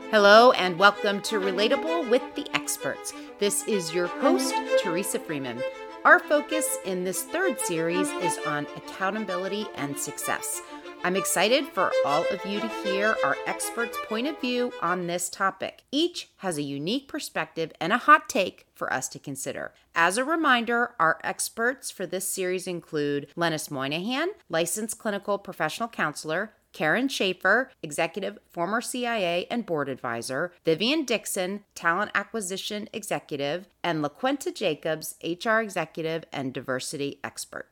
Hello and welcome to Relatable with the Experts. This is your host, Teresa Freeman. Our focus in this third series is on accountability and success. I'm excited for all of you to hear our experts' point of view on this topic. Each has a unique perspective and a hot take for us to consider. As a reminder, our experts for this series include Lennis Moynihan, licensed clinical professional counselor, Karen Schaefer, executive, former CIA and board advisor, Vivian Dixon, talent acquisition executive, and LaQuenta Jacobs, HR executive and diversity expert.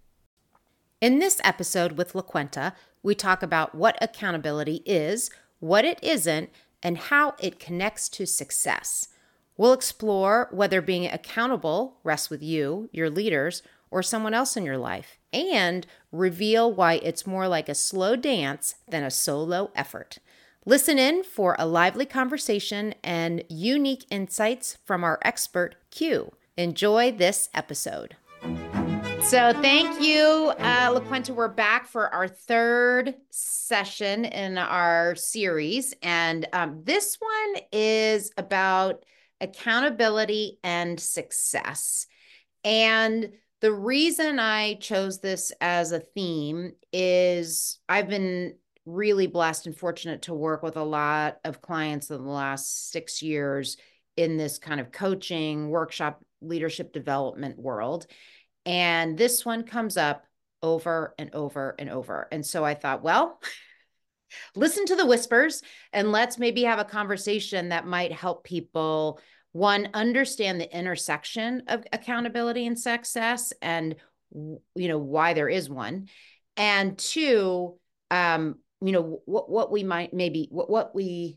In this episode with LaQuenta, we talk about what accountability is, what it isn't, and how it connects to success. We'll explore whether being accountable rests with you, your leaders, or someone else in your life, and reveal why it's more like a slow dance than a solo effort. Listen in for a lively conversation and unique insights from our expert, Q. Enjoy this episode. So thank you, LaQuenta. We're back for our third session in our series, and this one is about accountability and success. And the reason I chose this as a theme is I've been really blessed and fortunate to work with a lot of clients in the last 6 years in this kind of coaching, workshop, leadership development world. And this one comes up over and over and over. And so I thought, well, listen to the whispers and let's maybe have a conversation that might help people, one, understand the intersection of accountability and success and, why there is one. And two, what we might maybe, what we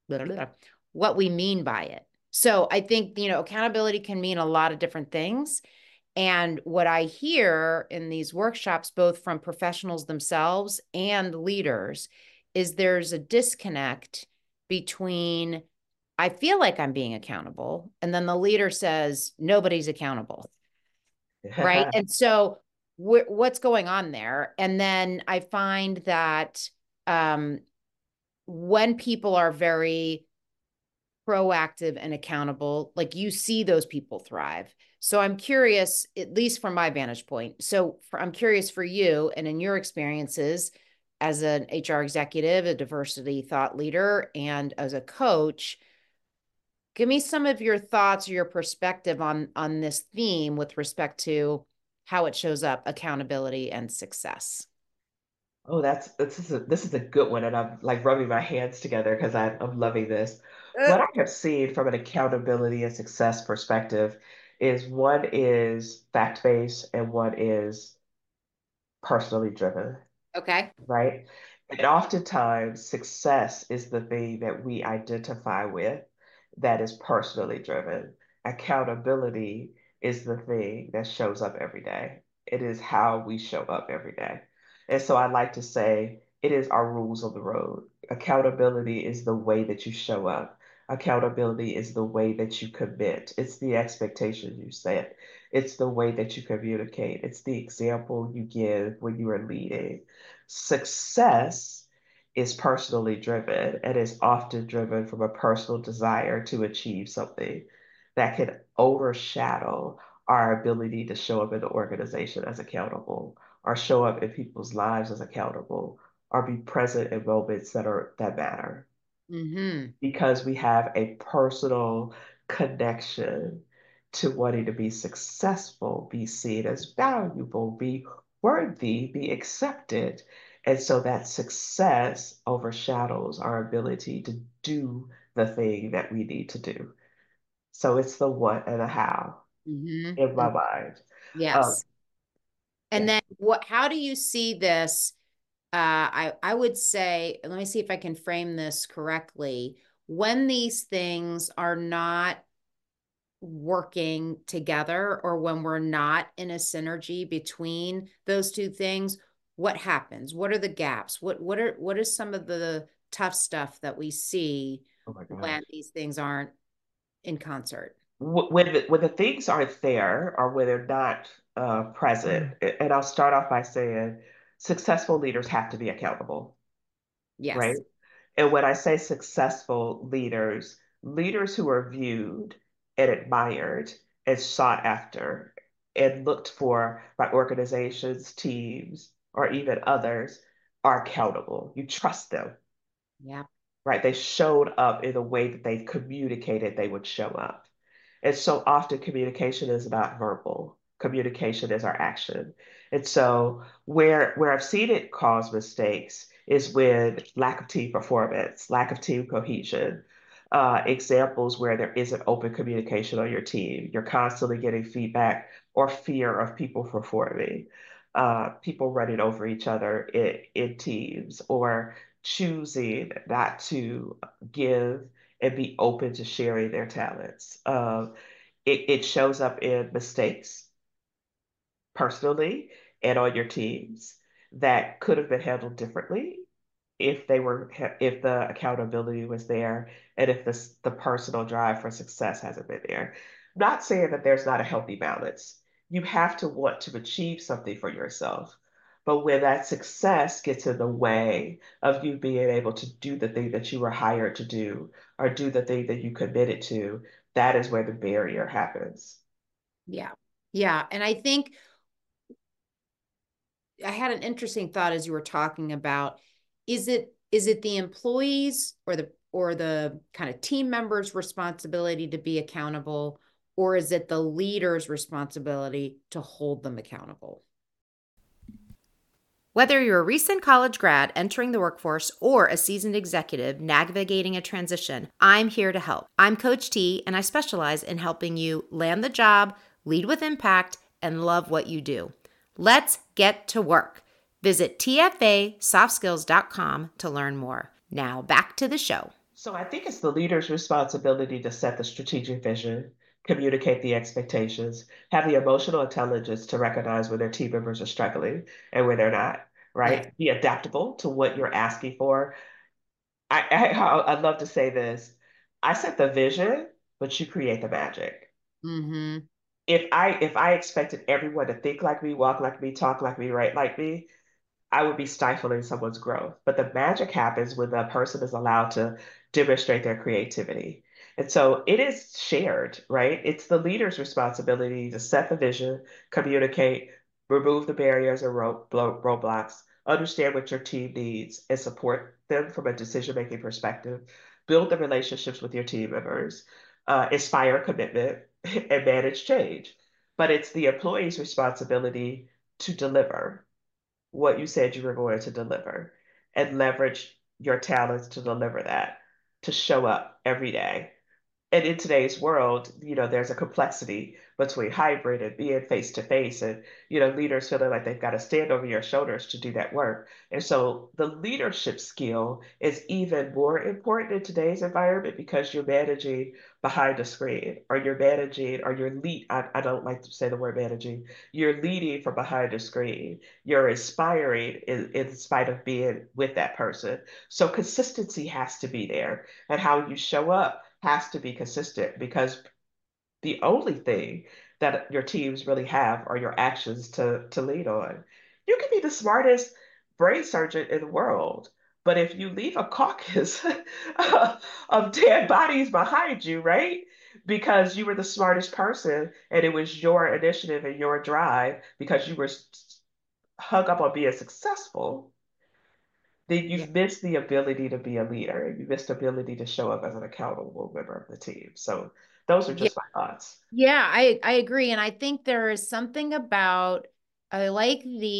mean by it. So I think, accountability can mean a lot of different things. And what I hear in these workshops, both from professionals themselves and leaders, is there's a disconnect between, I feel like I'm being accountable, and then the leader says, nobody's accountable, right? And so what's going on there? And then I find that when people are very proactive and accountable, like you see those people thrive. So I'm curious, at least from my vantage point. So I'm curious for you and in your experiences as an HR executive, a diversity thought leader, and as a coach, give me some of your thoughts or your perspective on this theme with respect to how it shows up, accountability and success. Oh, this is a good one, and I'm like rubbing my hands together because I'm loving this. What I have seen from an accountability and success perspective is one is fact-based and one is personally driven, Okay. right? And oftentimes, success is the thing that we identify with that is personally driven. Accountability is the thing that shows up every day. It is how we show up every day. And so I like to say it is our rules on the road. Accountability is the way that you show up. Accountability is the way that you commit. It's the expectation you set. It's the way that you communicate. It's the example you give when you are leading. Success is personally driven and is often driven from a personal desire to achieve something that can overshadow our ability to show up in the organization as accountable, or show up in people's lives as accountable, or be present in moments that matter. Mm-hmm. Because we have a personal connection to wanting to be successful, be seen as valuable, be worthy, be accepted. And so that success overshadows our ability to do the thing that we need to do. So it's the what and the how in Mm-hmm. my mind. Um, Yes. And yeah. then how do you see this? I would say, let me see if I can frame this correctly. When these things are not working together or when we're not in a synergy between those two things, what happens? What are the gaps? What is some of the tough stuff that we see Oh my when gosh. these things aren't in concert? When the things aren't there or when they're not present, and I'll start off by saying successful leaders have to be accountable, right? Yes. And when I say successful leaders, leaders who are viewed and admired and sought after and looked for by organizations, teams, or even others are accountable. You trust them, Yeah. right? They showed up in the way that they communicated they would show up. And so often communication is not verbal. Communication is our action. And so where I've seen it cause mistakes is when lack of team performance, lack of team cohesion, examples where there isn't open communication on your team. You're constantly getting feedback or fear of people performing, people running over each other in teams, or choosing not to give and be open to sharing their talents. It shows up in mistakes personally and on your teams that could have been handled differently if the accountability was there and if the personal drive for success hasn't been there. Not saying that there's not a healthy balance. You have to want to achieve something for yourself. But when that success gets in the way of you being able to do the thing that you were hired to do or do the thing that you committed to, that is where the barrier happens. Yeah. Yeah. And I think I had an interesting thought as you were talking about, is it the employees or the kind of team members' responsibility to be accountable, or is it the leader's responsibility to hold them accountable? Whether you're a recent college grad entering the workforce or a seasoned executive navigating a transition, I'm here to help. I'm Coach T, and I specialize in helping you land the job, lead with impact, and love what you do. Let's get to work. Visit tfasoftskills.com to learn more. Now back to the show. So I think it's the leader's responsibility to set the strategic vision, communicate the expectations, have the emotional intelligence to recognize when their team members are struggling and when they're not, Yes. right? Be adaptable to what you're asking for. I'd love to say this. I set the vision, but you create the magic. Mm-hmm. If I expected everyone to think like me, walk like me, talk like me, write like me, I would be stifling someone's growth. But the magic happens when the person is allowed to demonstrate their creativity. And so it is shared, right? It's the leader's responsibility to set the vision, communicate, remove the barriers and roadblocks, understand what your team needs, and support them from a decision-making perspective, build the relationships with your team members, inspire commitment, and manage change. But it's the employee's responsibility to deliver what you said you were going to deliver and leverage your talents to deliver that, to show up every day. And in today's world, there's a complexity between hybrid and being face to face, and leaders feeling like they've got to stand over your shoulders to do that work. And so the leadership skill is even more important in today's environment because you're managing behind a screen, or you're managing, or you're lead. I don't like to say the word managing. You're leading from behind a screen. You're inspiring in spite of being with that person. So consistency has to be there, and how you show up has to be consistent, because the only thing that your teams really have are your actions to lead on. You can be the smartest brain surgeon in the world, but if you leave a caucus of dead bodies behind you, right? Because you were the smartest person and it was your initiative and your drive because you were hung up on being successful, then Yeah. you've missed the ability to be a leader. You missed the ability to show up as an accountable member of the team. So those are Yeah. just my thoughts. Yeah, I agree. And I think there is something about I like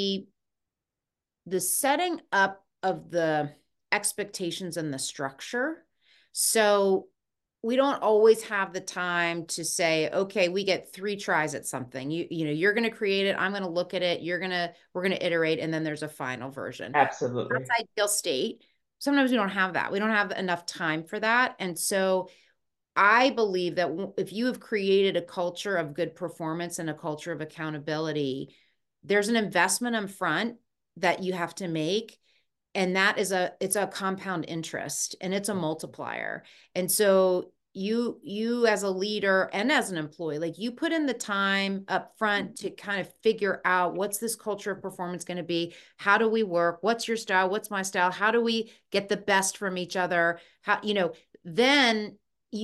the setting up of the expectations and the structure. So we don't always have the time to say, okay, we get 3 tries at something. You know, you're going to create it, I'm going to look at it, we're going to iterate, and then there's a final version. Absolutely. That's ideal state. Sometimes we don't have that. We don't have enough time for that. And so I believe that if you have created a culture of good performance and a culture of accountability, there's an investment up front that you have to make, and it's a compound interest and it's a multiplier. And so you as a leader and as an employee, like you put in the time up front to kind of figure out what's this culture of performance going to be? How do we work? What's your style? What's my style? How do we get the best from each other? How, then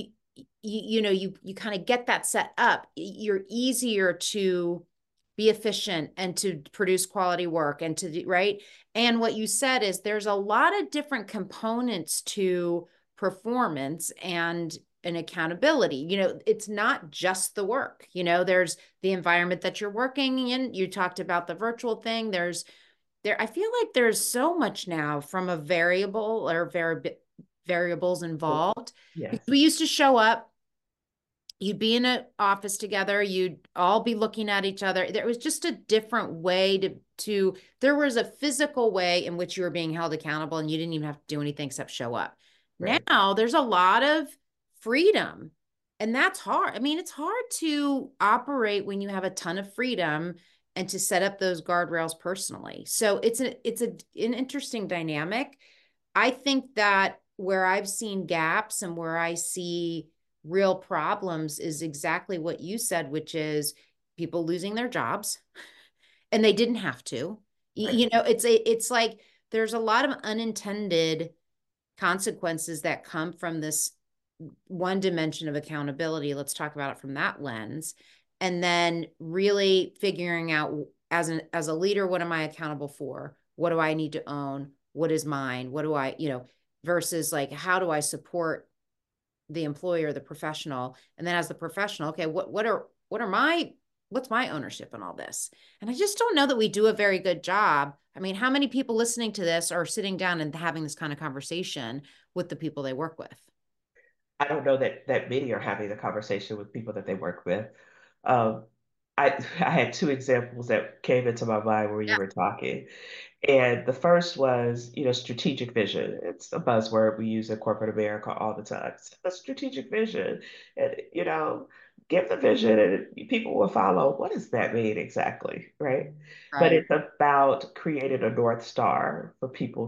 you kind of get that set up. You're easier to be efficient and to produce quality work and to do right. And what you said is there's a lot of different components to performance and an accountability. It's not just the work. There's the environment that you're working in. You talked about the virtual thing. I feel like there's so much now from a variable or variables involved. Yes. Because we used to show up, you'd be in an office together, you'd all be looking at each other. There was just a different way to there was a physical way in which you were being held accountable, and you didn't even have to do anything except show up. Right. Now there's a lot of freedom, and that's hard. I mean, it's hard to operate when you have a ton of freedom and to set up those guardrails personally. So it's an interesting dynamic. I think that where I've seen gaps and where I see real problems is exactly what you said, which is people losing their jobs and they didn't have to. Right. It's like there's a lot of unintended consequences that come from this one dimension of accountability. Let's talk about it from that lens. And then really figuring out as a leader, what am I accountable for? What do I need to own? What is mine? What do I, versus like, how do I support the employer, the professional? And then as the professional, okay, what's my ownership in all this? And I just don't know that we do a very good job. I mean, how many people listening to this are sitting down and having this kind of conversation with the people they work with? I don't know that many are having the conversation with people that they work with. Um, I I had two examples that came into my mind when you Yeah. were talking. And the first was, strategic vision. It's a buzzword we use in corporate America all the time. It's a strategic vision. And, give the vision and people will follow. What does that mean exactly? Right. But Right. it's about creating a North Star for people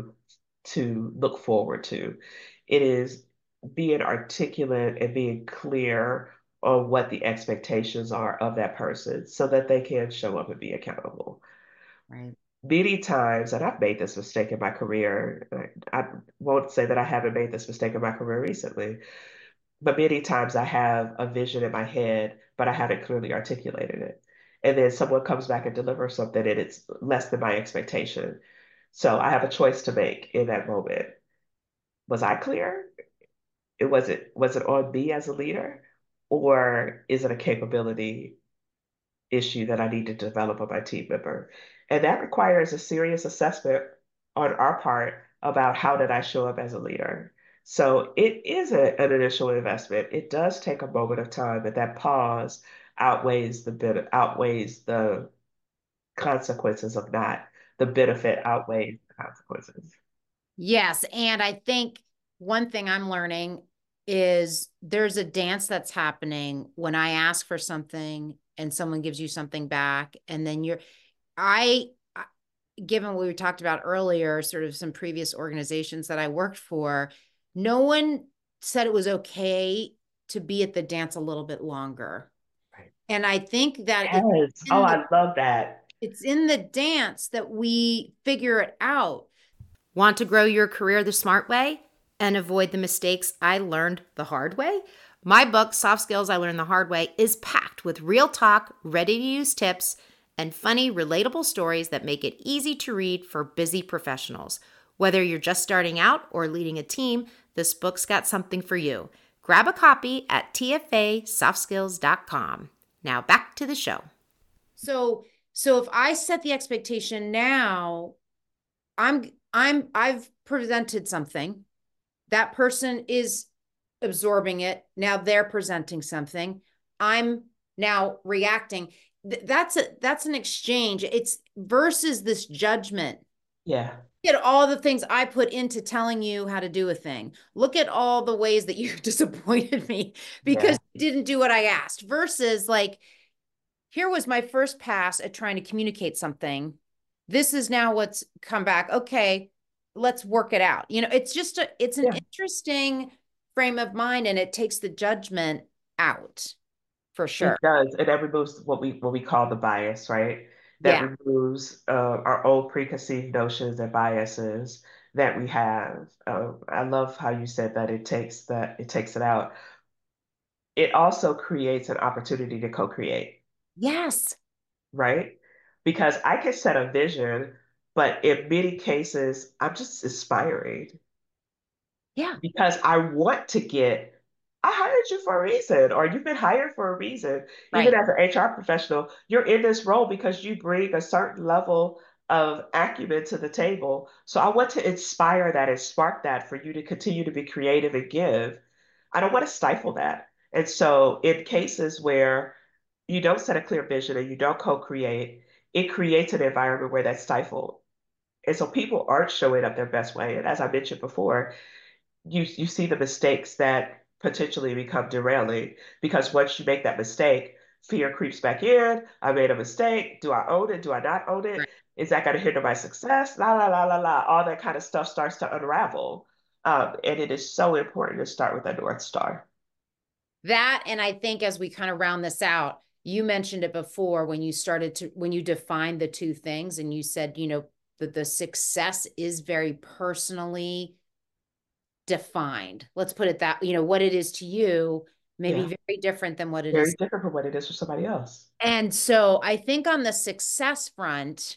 to look forward to. It is being articulate and being clear on what the expectations are of that person so that they can show up and be accountable. Right. Many times, and I've made this mistake in my career. I won't say that I haven't made this mistake in my career recently, but many times I have a vision in my head, but I haven't clearly articulated it. And then someone comes back and delivers something and it's less than my expectation. So I have a choice to make in that moment. Was I clear? Was it on me as a leader? Or is it a capability issue that I need to develop with my team member? And that requires a serious assessment on our part about how did I show up as a leader. So it is an initial investment. It does take a moment of time, but that pause outweighs the consequences of not. The benefit outweighs the consequences. Yes. And I think one thing I'm learning is there's a dance that's happening when I ask for something and someone gives you something back. And then I, given what we talked about earlier, sort of some previous organizations that I worked for, no one said it was okay to be at the dance a little bit longer. Right. And I think that Yes. Oh, I love that. it's in the dance that we figure it out. Want to grow your career the smart way and avoid the mistakes I learned the hard way? My book, Soft Skills I Learned the Hard Way, is packed with real talk, ready to use tips, and funny, relatable stories that make it easy to read for busy professionals. Whether you're just starting out or leading a team, this book's got something for you. Grab a copy at tfasoftskills.com. Now back to the show. So if I set the expectation now, I've presented something. That person is absorbing it. Now they're presenting something. I'm now reacting. That's an exchange. It's versus this judgment. Yeah. Look at all the things I put into telling you how to do a thing. Look at all the ways that you disappointed me because Yeah. you didn't do what I asked versus like, here was my first pass at trying to communicate something. This is now what's come back. Okay, let's work it out. It's an Yeah. interesting frame of mind and it takes the judgment out for sure. It does, and that removes what we call the bias, right? That Yeah. removes our old preconceived notions and biases that we have. I love how you said that it takes it out. It also creates an opportunity to co-create, Yes. right? Because I can set a vision, but in many cases, I'm just inspiring Yeah. because I want to get, I hired you for a reason, or you've been hired for a reason. Even Right. as an HR professional, you're in this role because you bring a certain level of acumen to the table. So I want to inspire that and spark that for you to continue to be creative and give. I don't want to stifle that. And so in cases where you don't set a clear vision and you don't co-create, it creates an environment where that's stifled. And so people aren't showing up their best way. And as I mentioned before, you see the mistakes that potentially become derailing because once you make that mistake, fear creeps back in. I made a mistake. Do I own it? Do I not own it? Right. Is that going to hinder my success? La la la la la. All that kind of stuff starts to unravel. And it is so important to start with a North Star. That, and I think as we kind of round this out, you mentioned it before when you started to, when you defined the two things and you said, that the success is very personally defined. Let's put it that, what it is to you may be Yeah, very different than what it very is. different from what it is for somebody else. And so I think on the success front,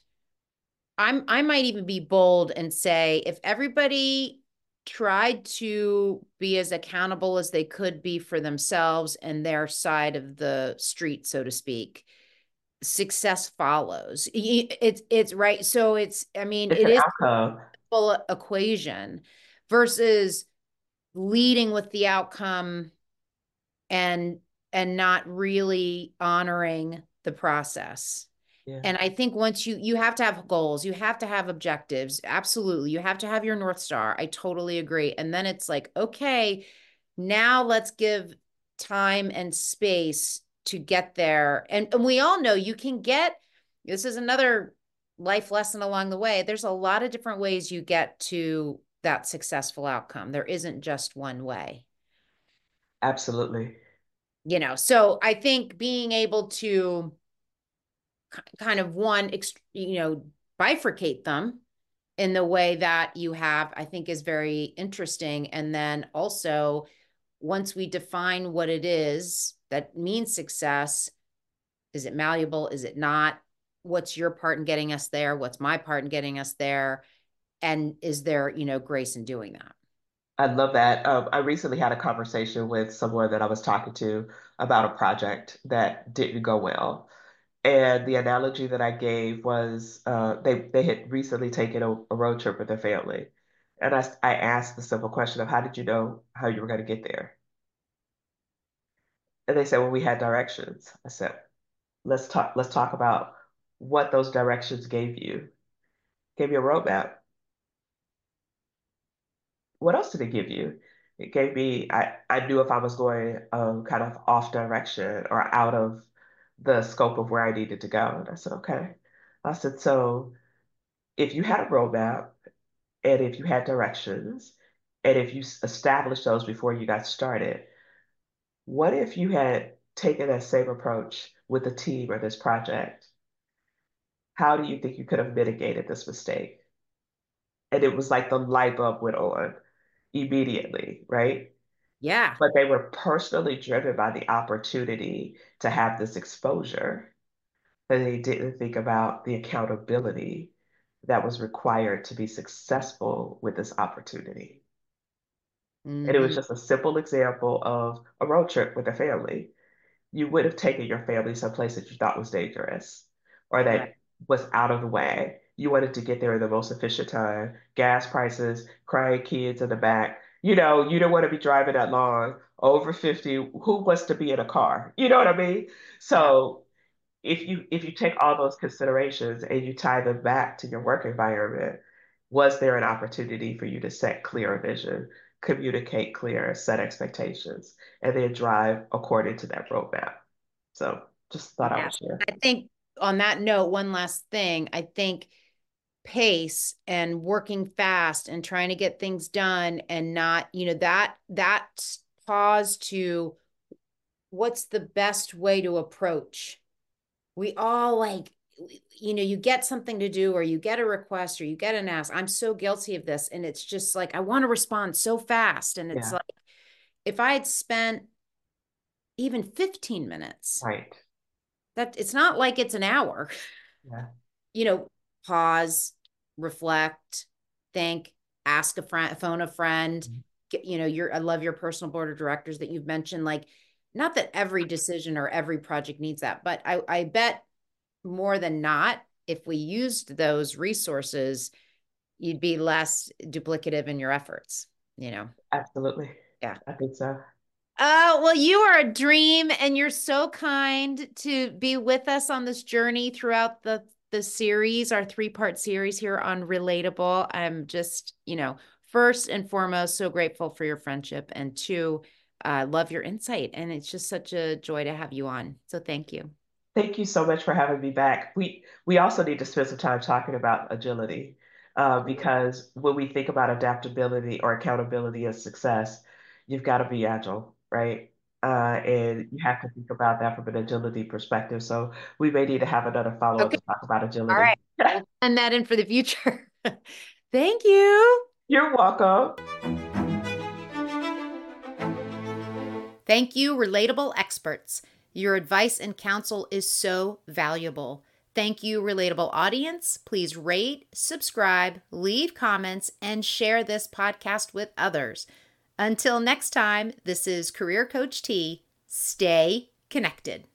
I might even be bold and say if everybody tried to be as accountable as they could be for themselves and their side of the street, so to speak, success follows. It's right. So I mean, It's it an is outcome. a full equation versus leading with the outcome and not really honoring the process. Yeah, And I think once you have to have goals, you have to have objectives. Absolutely. You have to have your North Star. I totally agree. And then it's like, okay, now let's give time and space to get there. And we all know you can get, this is another life lesson along the way. There's a lot of different ways you get to that successful outcome. There isn't just one way. absolutely. So I think being able to kind of bifurcate them in the way that you have, I think is very interesting. And then also, once we define what it is that means success, is it malleable? Is it not? What's your part in getting us there? What's my part in getting us there? And is there, grace in doing that? I love that. I recently had a conversation with someone that I was talking to about a project that didn't go well. And the analogy that I gave was they had recently taken a road trip with their family. And I asked the simple question of how did you know how you were going to get there? And they said, well, we had directions. I said, let's talk about what those directions gave you. Gave you a roadmap. What else did it give you? It gave me, I knew if I was going kind of off direction or out of the scope of where I needed to go. And I said, okay. I said, so if you had a roadmap and if you had directions and if you established those before you got started, what if you had taken that same approach with the team or this project? How do you think you could have mitigated this mistake? And it was like the light bulb went on immediately, right? Yeah. But they were personally driven by the opportunity to have this exposure. And they didn't think about the accountability that was required to be successful with this opportunity. And it was Mm-hmm. just a simple example of a road trip with a family. You would have taken your family someplace that you thought was dangerous or Right. that was out of the way. You wanted to get there in the most efficient time. Gas prices, crying kids in the back. You don't want to be driving that long. Over 50, who wants to be in a car? You know what I mean? Yeah. So if you take all those considerations and you tie them back to your work environment, was there an opportunity for you to set clear vision, communicate clear, set expectations, and then drive according to that roadmap? So just thought I would Yes. share. I think on that note, one last thing, I think pace and working fast and trying to get things done and not, that pause to what's the best way to approach. We all like, you get something to do or you get a request or you get an ask. I'm so guilty of this. And it's just like, I want to respond so fast. And it's Yeah. like, if I had spent even 15 minutes, Right. that it's not like it's an hour, Yeah. Pause, reflect, think, ask a friend, phone a friend. Mhm. I love your personal board of directors that you've mentioned. Like, not that every decision or every project needs that, but I bet more than not, if we used those resources, you'd be less duplicative in your efforts, Absolutely. Yeah. I think so. Oh, well, you are a dream and you're so kind to be with us on this journey throughout the series, our 3-part series here on Relatable. I'm just, first and foremost, so grateful for your friendship, and two, love your insight. And it's just such a joy to have you on. So thank you. Thank you so much for having me back. We also need to spend some time talking about agility, because when we think about adaptability or accountability as success, you've got to be agile, right? And you have to think about that from an agility perspective. So we may need to have another follow-up Okay. to talk about All right. agility. We'll send that in for the future. Thank you. You're welcome. Thank you, Relatable experts. Your advice and counsel is so valuable. Thank you, Relatable audience. Please rate, subscribe, leave comments, and share this podcast with others. Until next time, this is Career Coach T. Stay connected.